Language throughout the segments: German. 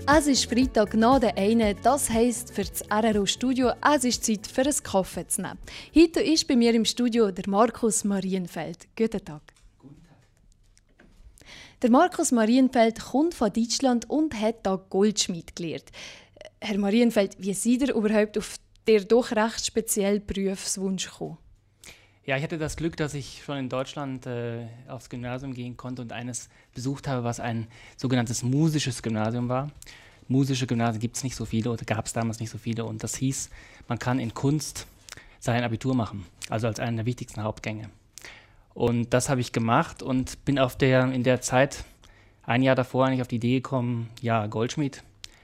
Es ist Freitag nach der einen, das heisst für das RRO-Studio, es ist Zeit für einen Kaffee zu nehmen. Heute ist bei mir im Studio der Markus Marienfeld. Guten Tag. Guten Tag. Der Markus Marienfeld kommt von Deutschland und hat hier Goldschmied gelernt. Herr Marienfeld, wie seid ihr überhaupt auf den doch recht speziellen Berufswunsch gekommen? Ja, ich hatte das Glück, dass ich schon in Deutschland aufs Gymnasium gehen konnte und eines besucht habe, was ein sogenanntes musisches Gymnasium war. Musische Gymnasien gibt es nicht so viele oder gab es damals nicht so viele. Und das hieß, man kann in Kunst sein Abitur machen, also als einen der wichtigsten Hauptgänge. Und das habe ich gemacht und bin in der Zeit, ein Jahr davor, eigentlich auf die Idee gekommen, ja, Goldschmied,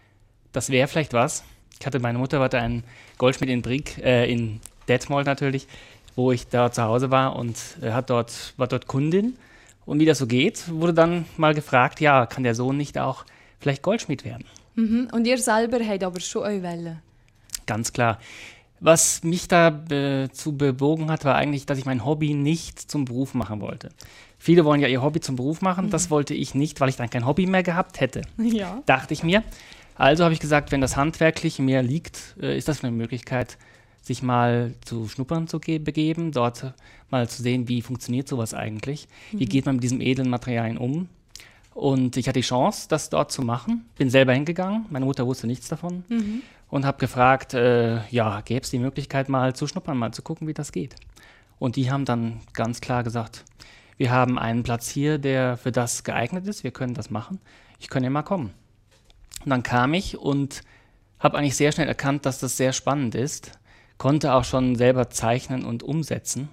das wäre vielleicht was. Meine Mutter hatte einen Goldschmied in Brig, in Detmold natürlich, wo ich da zu Hause war und war dort Kundin. Und wie das so geht, wurde dann mal gefragt, ja, kann der Sohn nicht auch vielleicht Goldschmied werden? Mhm. Und ihr selber habt aber schon euch wollen? Ganz klar. Was mich dazu bewogen hat, war eigentlich, dass ich mein Hobby nicht zum Beruf machen wollte. Viele wollen ja ihr Hobby zum Beruf machen, das wollte ich nicht, weil ich dann kein Hobby mehr gehabt hätte, dachte ich mir. Also habe ich gesagt, wenn das handwerklich mir liegt, ist das eine Möglichkeit, sich mal zu schnuppern zu begeben, dort mal zu sehen, wie funktioniert sowas eigentlich, wie geht man mit diesen edlen Materialien um. Und ich hatte die Chance, das dort zu machen, bin selber hingegangen, meine Mutter wusste nichts davon und habe gefragt, gäbe es die Möglichkeit mal zu schnuppern, mal zu gucken, wie das geht. Und die haben dann ganz klar gesagt, wir haben einen Platz hier, der für das geeignet ist, wir können das machen, ich kann ja mal kommen. Und dann kam ich und habe eigentlich sehr schnell erkannt, dass das sehr spannend ist, konnte auch schon selber zeichnen und umsetzen.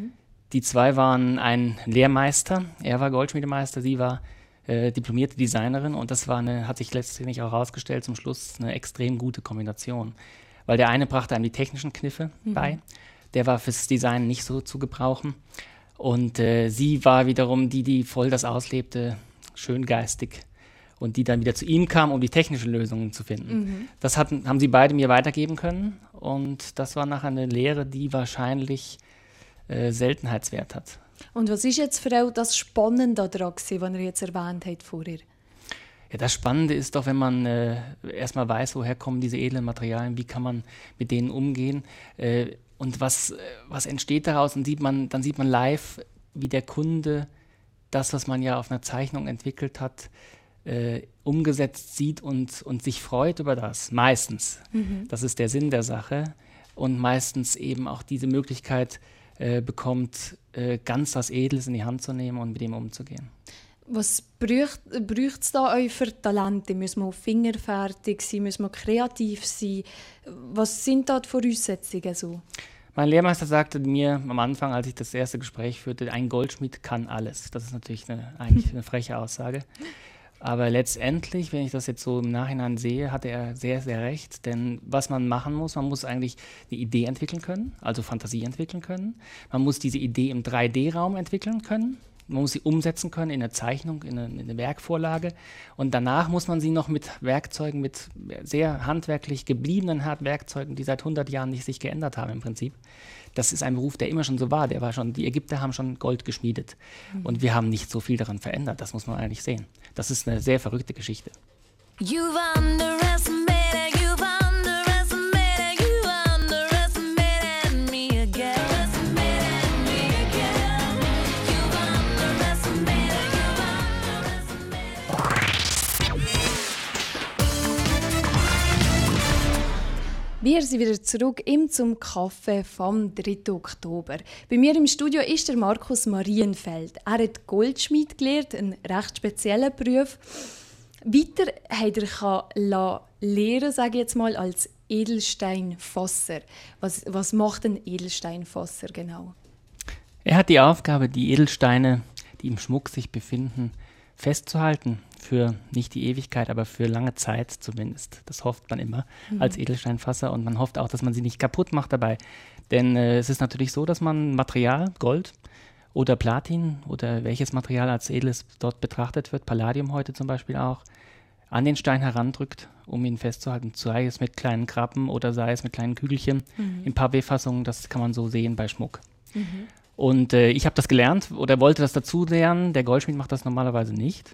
Die zwei waren ein Lehrmeister, er war Goldschmiedemeister, sie war diplomierte Designerin und das hat sich letztendlich auch herausgestellt, zum Schluss eine extrem gute Kombination. Weil der eine brachte einem die technischen Kniffe bei, der war fürs Design nicht so zu gebrauchen und sie war wiederum die voll das auslebte, schön geistig und die dann wieder zu ihm kam, um die technischen Lösungen zu finden. Das haben sie beide mir weitergeben können und das war nachher eine Lehre, die wahrscheinlich Seltenheitswert hat. Und was ist jetzt für euch das Spannende daran gewesen, was ihr jetzt erwähnt habt vorher? Ja, das Spannende ist doch, wenn man erstmal weiß, woher kommen diese edlen Materialien, wie kann man mit denen umgehen und was entsteht daraus und dann sieht man live, wie der Kunde das, was man ja auf einer Zeichnung entwickelt hat, umgesetzt sieht und sich freut über das, meistens. Das ist der Sinn der Sache und meistens eben auch diese Möglichkeit bekommt, ganz was Edles in die Hand zu nehmen und mit dem umzugehen. Was braucht es da euch für Talente? Müssen wir fingerfertig sein? Müssen wir kreativ sein? Was sind da die Voraussetzungen so? Mein Lehrmeister sagte mir am Anfang, als ich das erste Gespräch führte, ein Goldschmied kann alles. Das ist natürlich eigentlich eine freche Aussage. Aber letztendlich, wenn ich das jetzt so im Nachhinein sehe, hatte er sehr, sehr recht. Denn was man machen muss, man muss eigentlich eine Idee entwickeln können, also Fantasie entwickeln können. Man muss diese Idee im 3D-Raum entwickeln können. Man muss sie umsetzen können in eine Zeichnung, in eine Werkvorlage. Und danach muss man sie noch mit Werkzeugen, mit sehr handwerklich gebliebenen Werkzeugen, die seit 100 Jahren nicht sich geändert haben im Prinzip. Das ist ein Beruf, der immer schon so war. Die Ägypter haben schon Gold geschmiedet. Und wir haben nicht so viel daran verändert. Das muss man eigentlich sehen. Das ist eine sehr verrückte Geschichte. Wir sind wieder zurück zum Kaffee vom 3. Oktober. Bei mir im Studio ist der Markus Marienfeld. Er hat Goldschmied gelernt, einen recht speziellen Beruf. Weiter hat er lehren, sage ich jetzt mal, als Edelsteinfasser. Was macht ein Edelsteinfasser genau? Er hat die Aufgabe, die Edelsteine, die im Schmuck sich befinden, festzuhalten. Für nicht die Ewigkeit, aber für lange Zeit zumindest. Das hofft man immer als Edelsteinfasser und man hofft auch, dass man sie nicht kaputt macht dabei. Denn es ist natürlich so, dass man Material, Gold oder Platin oder welches Material als edles dort betrachtet wird, Palladium heute zum Beispiel auch, an den Stein herandrückt, um ihn festzuhalten, sei es mit kleinen Krabben oder sei es mit kleinen Kügelchen in Pavé-Fassungen, das kann man so sehen bei Schmuck. Und ich habe das gelernt oder wollte das dazu lernen, der Goldschmied macht das normalerweise nicht.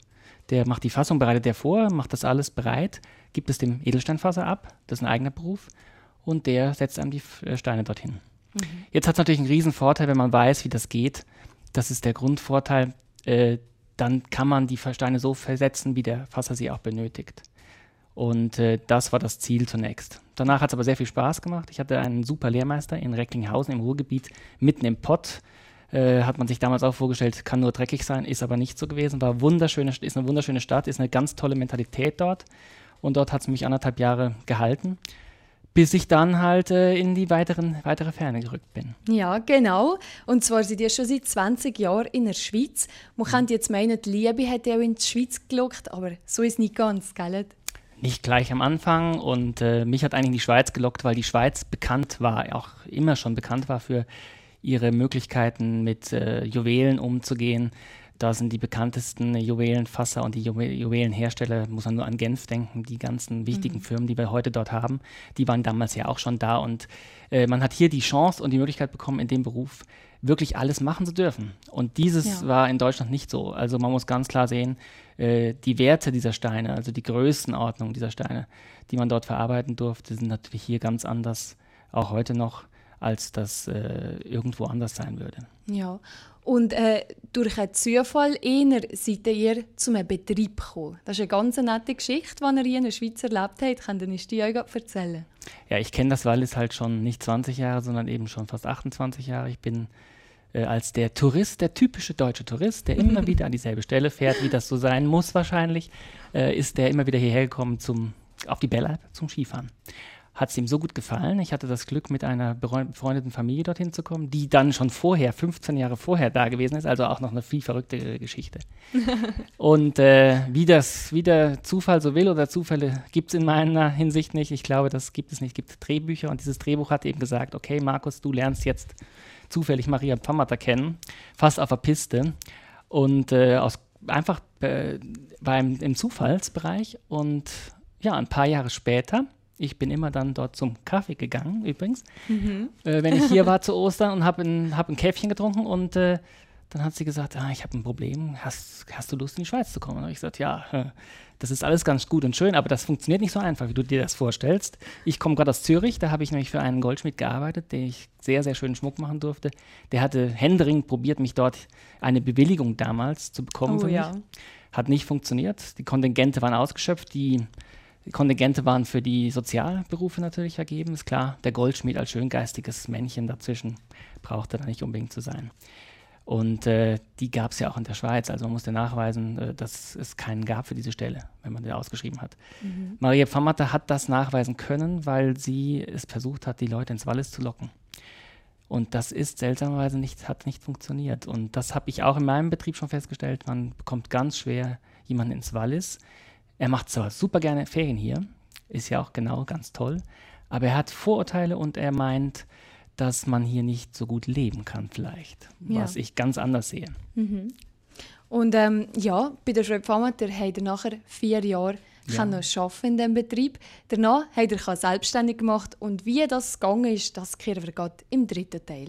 Der macht die Fassung, bereitet der vor, macht das alles bereit, gibt es dem Edelsteinfasser ab, das ist ein eigener Beruf, und der setzt einem die Steine dorthin. Jetzt hat es natürlich einen riesen Vorteil, wenn man weiß, wie das geht. Das ist der Grundvorteil. Dann kann man die Steine so versetzen, wie der Fasser sie auch benötigt. Und das war das Ziel zunächst. Danach hat es aber sehr viel Spaß gemacht. Ich hatte einen super Lehrmeister in Recklinghausen im Ruhrgebiet, mitten im Pott. Hat man sich damals auch vorgestellt, kann nur dreckig sein, ist aber nicht so gewesen. Ist eine wunderschöne Stadt, ist eine ganz tolle Mentalität dort. Und dort hat es mich 1,5 Jahre gehalten, bis ich dann halt in die weitere Ferne gerückt bin. Ja, genau. Und zwar sind ihr schon seit 20 Jahren in der Schweiz. Man könnte jetzt meinen, die Liebe hat ja auch in die Schweiz gelockt, aber so ist es nicht ganz, gell? Nicht gleich am Anfang, und mich hat eigentlich die Schweiz gelockt, weil die Schweiz bekannt war, auch immer schon bekannt war für ihre Möglichkeiten mit Juwelen umzugehen. Da sind die bekanntesten Juwelenfasser und die Juwelenhersteller, muss man nur an Genf denken, die ganzen wichtigen Firmen, die wir heute dort haben, die waren damals ja auch schon da, und man hat hier die Chance und die Möglichkeit bekommen, in dem Beruf wirklich alles machen zu dürfen. Und dieses war in Deutschland nicht so. Also man muss ganz klar sehen, die Werte dieser Steine, also die Größenordnung dieser Steine, die man dort verarbeiten durfte, sind natürlich hier ganz anders, auch heute noch, als das irgendwo anders sein würde. Ja, und durch einen Zufall seid ihr zu einem Betrieb gekommen. Das ist eine ganz nette Geschichte, die ihr hier in der Schweiz erlebt habt. Könnt ihr uns die euch erzählen? Ja, ich kenne das Wallis halt schon nicht 20 Jahre, sondern eben schon fast 28 Jahre. Ich bin als der Tourist, der typische deutsche Tourist, der immer wieder an dieselbe Stelle fährt, wie das so sein muss wahrscheinlich, ist der immer wieder hierher gekommen auf die Bellab zum Skifahren. Hat es ihm so gut gefallen. Ich hatte das Glück, mit einer befreundeten Familie dorthin zu kommen, die dann schon 15 Jahre vorher da gewesen ist, also auch noch eine viel verrücktere Geschichte. Und wie der Zufall so will, oder Zufälle gibt es in meiner Hinsicht nicht. Ich glaube, das gibt es nicht. Es gibt Drehbücher, und dieses Drehbuch hat eben gesagt, okay, Markus, du lernst jetzt zufällig Maria Pfammatter kennen, fast auf der Piste, und einfach im Zufallsbereich. Und ja, ein paar Jahre später, ich bin immer dann dort zum Kaffee gegangen, übrigens, wenn ich hier war zu Ostern, und habe ein Käffchen getrunken, und dann hat sie gesagt, ich habe ein Problem, hast du Lust, in die Schweiz zu kommen? Und habe ich gesagt, ja, das ist alles ganz gut und schön, aber das funktioniert nicht so einfach, wie du dir das vorstellst. Ich komme gerade aus Zürich, da habe ich nämlich für einen Goldschmied gearbeitet, den ich sehr, sehr schönen Schmuck machen durfte. Der hatte händeringend probiert, mich dort eine Bewilligung damals zu bekommen für mich. Hat nicht funktioniert, die Kontingente waren ausgeschöpft, die Kontingente waren für die Sozialberufe natürlich vergeben, ist klar. Der Goldschmied als schöngeistiges Männchen dazwischen brauchte da nicht unbedingt zu sein. Und die gab es ja auch in der Schweiz. Also man musste nachweisen, dass es keinen gab für diese Stelle, wenn man den ausgeschrieben hat. Maria Pfammatter hat das nachweisen können, weil sie es versucht hat, die Leute ins Wallis zu locken. Und das ist seltsamerweise hat nicht funktioniert. Und das habe ich auch in meinem Betrieb schon festgestellt. Man bekommt ganz schwer jemanden ins Wallis. Er macht zwar super gerne Ferien hier, ist ja auch genau ganz toll, aber er hat Vorurteile, und er meint, dass man hier nicht so gut leben kann vielleicht, was ich ganz anders sehe. Und bei der Frau Pfammatter habt ihr nachher 4 Jahre arbeiten in diesem Betrieb. Danach habt ihr selbstständig gemacht, und wie das gegangen ist, das hören wir gerade im 3. Teil.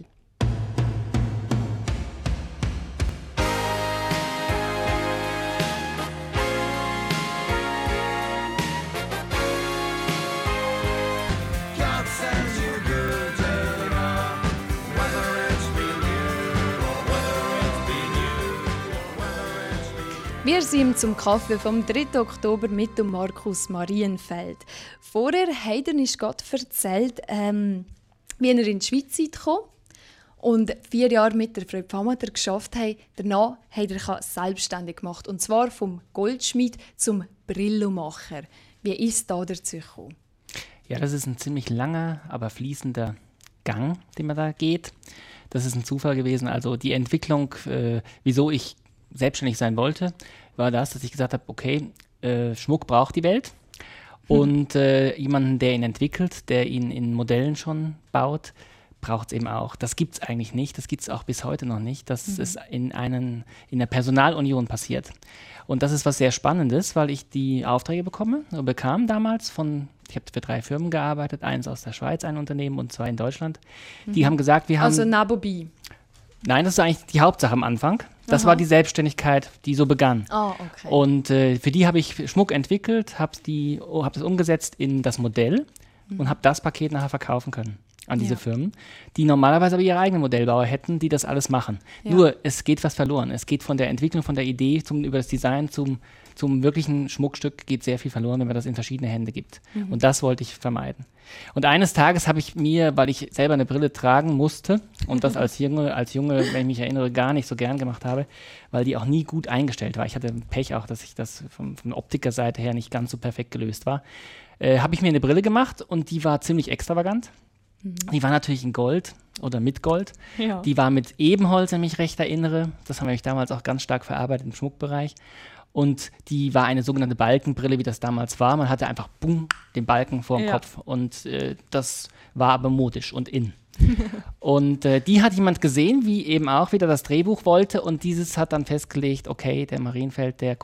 Wir sind zum Kaffee vom 3. Oktober mit dem Markus Marienfeld. Vorher hat er uns gerade erzählt, wie er in die Schweiz gekommen und 4 Jahre mit der Frau Pfammatter geschafft hat. Danach hat er selbstständig gemacht, und zwar vom Goldschmied zum Brillomacher. Wie ist es da dazu gekommen? Ja, das ist ein ziemlich langer, aber fließender Gang, den man da geht. Das ist ein Zufall gewesen. Also die Entwicklung, wieso ich selbstständig sein wollte, war das, dass ich gesagt habe, okay, Schmuck braucht die Welt, und jemanden, der ihn entwickelt, der ihn in Modellen schon baut, braucht es eben auch. Das gibt es eigentlich nicht, das gibt es auch bis heute noch nicht, dass es in der Personalunion passiert. Und das ist was sehr Spannendes, weil ich die Aufträge bekam damals ich habe für 3 Firmen gearbeitet, eins aus der Schweiz, ein Unternehmen, und 2 in Deutschland. Die haben gesagt, wir haben... Also Nabobi. Nein, das ist eigentlich die Hauptsache am Anfang. Das war die Selbstständigkeit, die so begann. Ah, okay. Und für die habe ich Schmuck entwickelt, habe das umgesetzt in das Modell und habe das Paket nachher verkaufen können an diese Firmen, die normalerweise aber ihre eigenen Modellbauer hätten, die das alles machen. Ja. Nur, es geht was verloren. Es geht von der Entwicklung, von der Idee über das Design zum wirklichen Schmuckstück geht sehr viel verloren, wenn man das in verschiedene Hände gibt. Und das wollte ich vermeiden. Und eines Tages habe ich mir, weil ich selber eine Brille tragen musste und das als Junge, wenn ich mich erinnere, gar nicht so gern gemacht habe, weil die auch nie gut eingestellt war. Ich hatte Pech auch, dass ich das von Optikerseite her nicht ganz so perfekt gelöst war. Habe ich mir eine Brille gemacht und die war ziemlich extravagant. Die war natürlich in Gold oder mit Gold. Ja. Die war mit Ebenholz, wenn ich mich recht erinnere. Das haben wir damals auch ganz stark verarbeitet im Schmuckbereich. Und die war eine sogenannte Balkenbrille, wie das damals war. Man hatte einfach den Balken vor dem Kopf. Und das war aber modisch und in. Und die hat jemand gesehen, wie eben auch wieder das Drehbuch wollte. Und dieses hat dann festgelegt, okay, der Marienfeld, der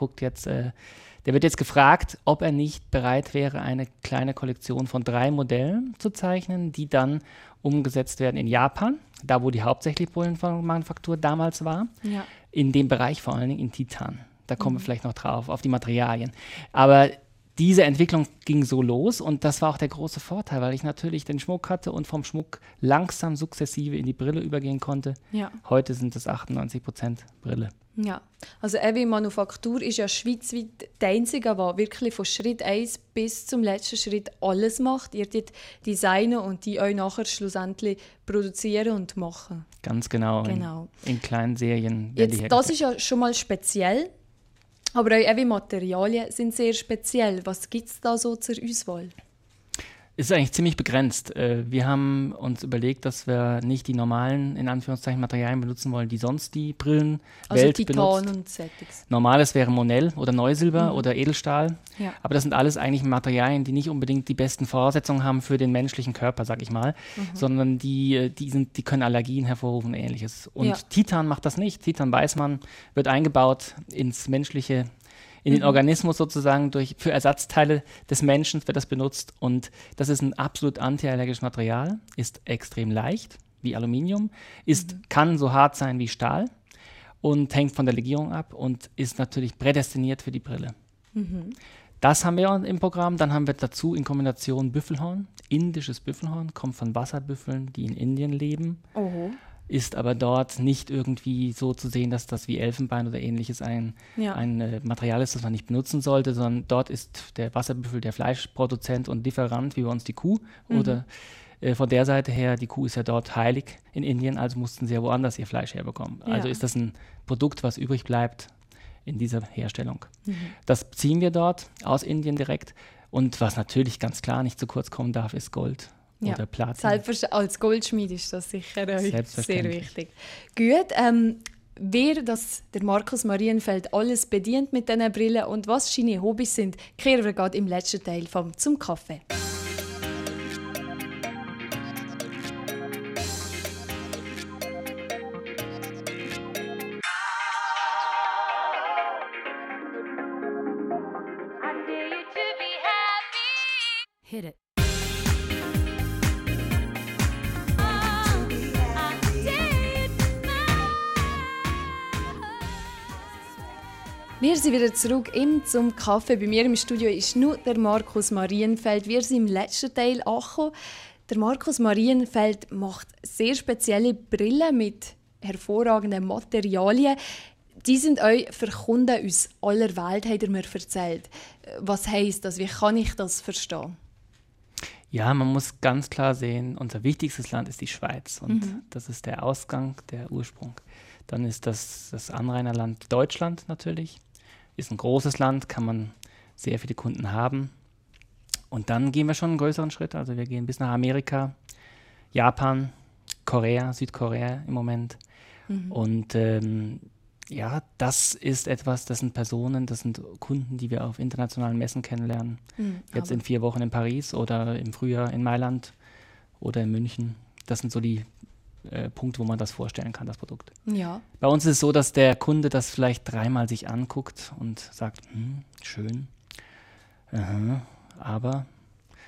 wird jetzt gefragt, ob er nicht bereit wäre, eine kleine Kollektion von 3 Modellen zu zeichnen, die dann umgesetzt werden in Japan, da wo die hauptsächliche Brillenmanufaktur damals war, in dem Bereich vor allen Dingen in Titan. Da kommen wir vielleicht noch drauf, auf die Materialien. Aber diese Entwicklung ging so los und das war auch der große Vorteil, weil ich natürlich den Schmuck hatte und vom Schmuck langsam sukzessive in die Brille übergehen konnte. Ja. Heute sind es 98% Brille. Ja, also EWI Manufaktur ist ja schweizweit der einzige, der wirklich von Schritt 1 bis zum letzten Schritt alles macht. Ihr dort designen und die euch nachher schlussendlich produzieren und machen. Ganz genau. In kleinen Serien werden die hergestellt. Das ist ja schon mal speziell, aber eure EWI Materialien sind sehr speziell. Was gibt es da so zur Auswahl? Es ist eigentlich ziemlich begrenzt. Wir haben uns überlegt, dass wir nicht die normalen, in Anführungszeichen, Materialien benutzen wollen, die sonst die Brillenwelt Titan benutzt. Und Settings. Normales wäre Monell oder Neusilber oder Edelstahl. Ja. Aber das sind alles eigentlich Materialien, die nicht unbedingt die besten Voraussetzungen haben für den menschlichen Körper, sag ich mal, sondern die können Allergien hervorrufen und Ähnliches. Und Titan macht das nicht. Titan, weiß man, wird eingebaut ins menschliche in den Organismus sozusagen für Ersatzteile des Menschen wird das benutzt und das ist ein absolut antiallergisches Material, ist extrem leicht wie Aluminium, kann so hart sein wie Stahl und hängt von der Legierung ab und ist natürlich prädestiniert für die Brille. Das haben wir im Programm, dann haben wir dazu in Kombination Büffelhorn, indisches Büffelhorn, kommt von Wasserbüffeln, die in Indien leben. Ist aber dort nicht irgendwie so zu sehen, dass das wie Elfenbein oder ähnliches ein Material ist, das man nicht benutzen sollte, sondern dort ist der Wasserbüffel der Fleischproduzent und Lieferant, wie bei uns die Kuh. Oder von der Seite her, die Kuh ist ja dort heilig in Indien, also mussten sie ja woanders ihr Fleisch herbekommen. Also ist das ein Produkt, was übrig bleibt in dieser Herstellung. Das ziehen wir dort aus Indien direkt. Und was natürlich ganz klar nicht zu kurz kommen darf, ist Gold. Oder Platin. Selbstverständlich, als Goldschmied ist das sicher sehr wichtig. Gut, wer der Markus Marienfeld alles bedient mit diesen Brillen und was seine Hobbys sind, kehren wir gerade im letzten Teil vom «Zum Kaffee». Hit it. Wir sind wieder zurück «Zum Kaffee». Bei mir im Studio ist nur der Markus Marienfeld. Wir sind im letzten Teil angekommen. Der Markus Marienfeld macht sehr spezielle Brillen mit hervorragenden Materialien. Die sind euch für Kunden aus aller Welt, habt ihr mir erzählt. Was heisst das? Wie kann ich das verstehen? Ja, man muss ganz klar sehen, unser wichtigstes Land ist die Schweiz. Und das ist der Ausgang, der Ursprung. Dann ist das Anrainerland Deutschland natürlich. Ist ein großes Land, kann man sehr viele Kunden haben. Und dann gehen wir schon einen größeren Schritt. Also wir gehen bis nach Amerika, Japan, Korea, Südkorea im Moment. Und das ist etwas, das sind Personen, das sind Kunden, die wir auf internationalen Messen kennenlernen. Jetzt in 4 Wochen in Paris oder im Frühjahr in Mailand oder in München. Das sind so die Punkte, wo man das vorstellen kann, das Produkt. Ja. Bei uns ist es so, dass der Kunde das vielleicht 3-mal sich anguckt und sagt, schön, aber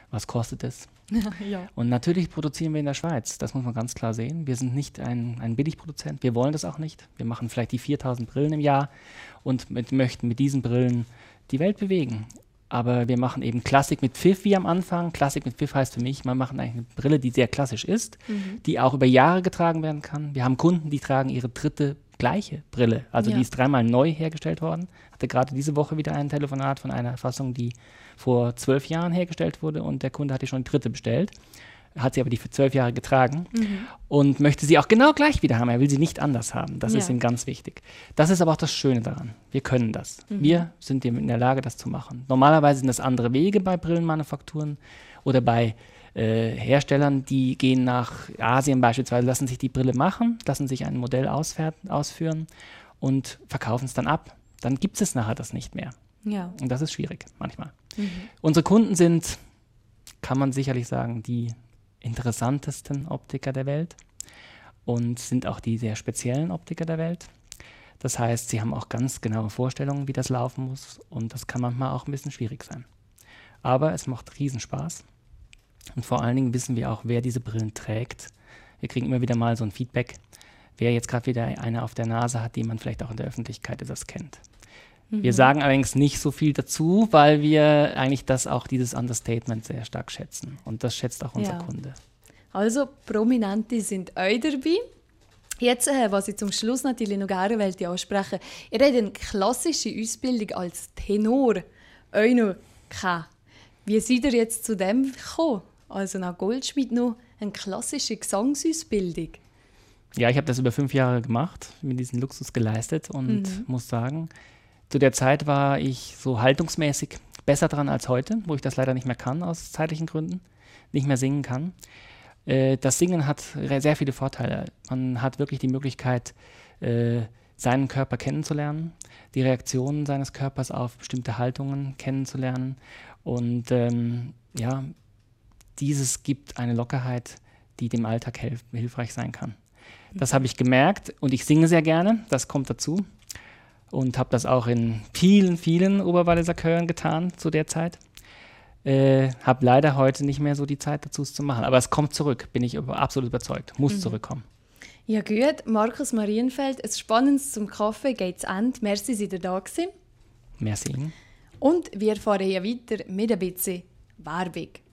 Was kostet es? Ja. Und natürlich produzieren wir in der Schweiz, das muss man ganz klar sehen. Wir sind nicht ein Billigproduzent, wir wollen das auch nicht. Wir machen vielleicht die 4000 Brillen im Jahr und möchten mit diesen Brillen die Welt bewegen. Aber wir machen eben Klassik mit Pfiff wie am Anfang. Klassik mit Pfiff heißt für mich, man macht eigentlich eine Brille, die sehr klassisch ist, die auch über Jahre getragen werden kann. Wir haben Kunden, die tragen ihre dritte gleiche Brille. Also die ist 3-mal neu hergestellt worden. Hatte gerade diese Woche wieder ein Telefonat von einer Fassung, die vor 12 Jahren hergestellt wurde und der Kunde hat die schon die dritte bestellt. Hat sie aber die für 12 Jahre getragen und möchte sie auch genau gleich wieder haben. Er will sie nicht anders haben. Das ist ihm ganz wichtig. Das ist aber auch das Schöne daran. Wir können das. Wir sind eben in der Lage, das zu machen. Normalerweise sind das andere Wege bei Brillenmanufakturen oder bei Herstellern, die gehen nach Asien beispielsweise, lassen sich die Brille machen, lassen sich ein Modell ausführen und verkaufen es dann ab. Dann gibt es nachher das nicht mehr. Ja. Und das ist schwierig manchmal. Unsere Kunden sind, kann man sicherlich sagen, die interessantesten Optiker der Welt und sind auch die sehr speziellen Optiker der Welt. Das heißt, sie haben auch ganz genaue Vorstellungen, wie das laufen muss und das kann manchmal auch ein bisschen schwierig sein. Aber es macht Riesenspaß und vor allen Dingen wissen wir auch, wer diese Brillen trägt. Wir kriegen immer wieder mal so ein Feedback, wer jetzt gerade wieder eine auf der Nase hat, die man vielleicht auch in der Öffentlichkeit etwas kennt. Wir sagen allerdings nicht so viel dazu, weil wir eigentlich dieses Understatement sehr stark schätzen. Und das schätzt auch unser Kunde. Also, Prominente sind euch dabei. Jetzt, was ich zum Schluss natürlich noch gerne ansprechen. Ihr habt eine klassische Ausbildung als Tenor euch noch gehabt. Wie seid ihr jetzt zu dem gekommen? Also nach Goldschmied noch eine klassische Gesangsausbildung? Ja, ich habe das über 5 Jahre gemacht, mir diesen Luxus geleistet und muss sagen, zu der Zeit war ich so haltungsmäßig besser dran als heute, wo ich das leider nicht mehr kann, aus zeitlichen Gründen, nicht mehr singen kann. Das Singen hat sehr viele Vorteile. Man hat wirklich die Möglichkeit, seinen Körper kennenzulernen, die Reaktionen seines Körpers auf bestimmte Haltungen kennenzulernen. Und dieses gibt eine Lockerheit, die dem Alltag hilfreich sein kann. Das habe ich gemerkt und ich singe sehr gerne, das kommt dazu. Und habe das auch in vielen, vielen Oberwalliser Chören getan zu der Zeit. Habe leider heute nicht mehr so die Zeit dazu, es zu machen. Aber es kommt zurück, bin ich absolut überzeugt. Muss zurückkommen. Ja gut, Markus Marienfeld, ein Spannendes zum Kaffee geht zu Ende. Merci, dass ihr da gewesen. Merci Ihnen. Und wir fahren hier weiter mit ein bisschen Werbung.